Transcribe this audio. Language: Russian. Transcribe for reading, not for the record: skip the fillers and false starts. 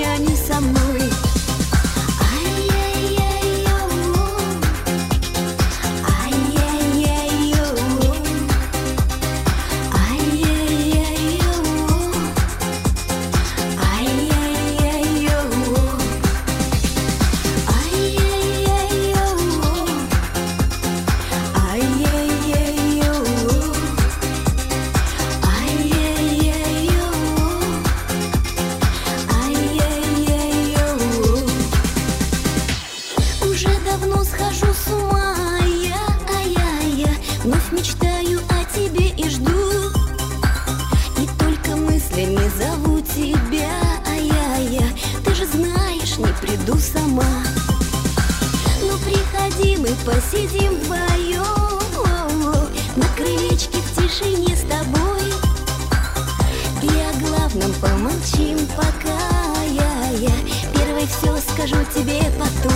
и они со мной. Вновь мечтаю о тебе и жду, и только мыслями зову тебя, ты же знаешь, не приду сама. Ну приходи, мы посидим вдвоем на крылечке в тишине с тобой, и о главном помолчим пока. Я первой все скажу тебе потом.